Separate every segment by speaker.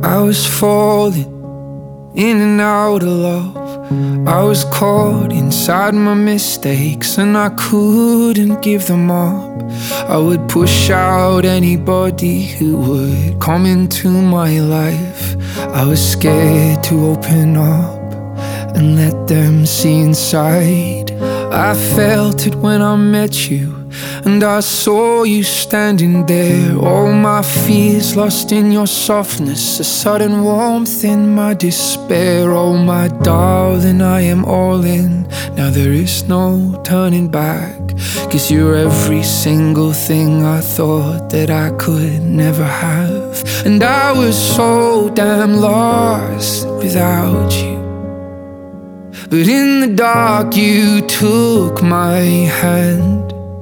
Speaker 1: I was falling in and out of love. I was caught inside my mistakes, and I couldn't give them up. I would push out anybody who would come into my life. I was scared to open up and let them see inside. I felt it when I met you, and I saw you standing there. All my fears lost in your softness, a sudden warmth in my despair. Oh my darling, I am all in. Now there is no turning back, 'cause you're every single thing I thought that I could never have. And I was so damn lost without you, but in the dark you took my hand,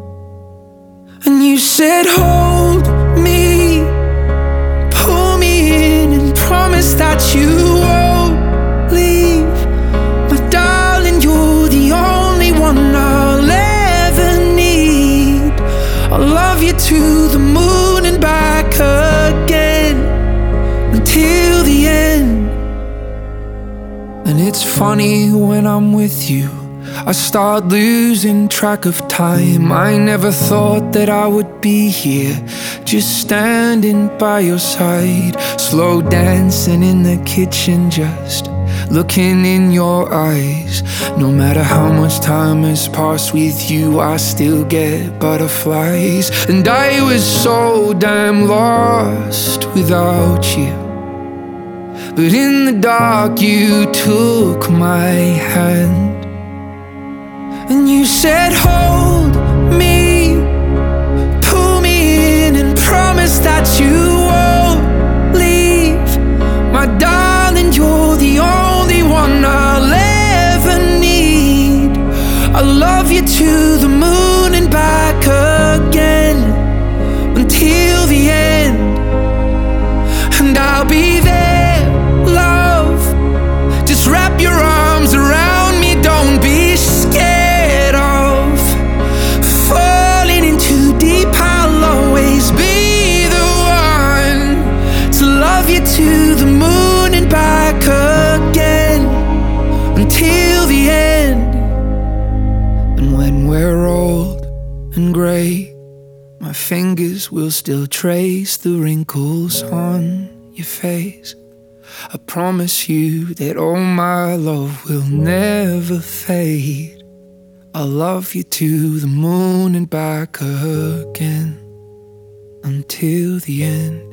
Speaker 1: and you said, hold me, pull me in, and promise that you won't leave. My darling, you're the only one I'll ever need. I'll love you to the moon and back again, until the end. And it's funny, when I'm with you, I start losing track of time. I never thought that I would be here, just standing by your side, slow dancing in the kitchen, just looking in your eyes. No matter how much time has passed with you, I still get butterflies. And I was so damn lost without you, but in the dark you took my hand, and you said, hold me, pull me in, and promise that you won't leave. My darling, you're the only one I'll ever need. I'll love you to the moon and back again, until the end. And I'll be there, love, just wrap your arms around me. Don't be scared of falling in too deep. I'll always be the one to love you to the moon and back again, until the end. And when we're old and grey, my fingers will still trace the wrinkles on your face. I promise you that all my love will never fade. I'll love you to the moon and back again, until the end.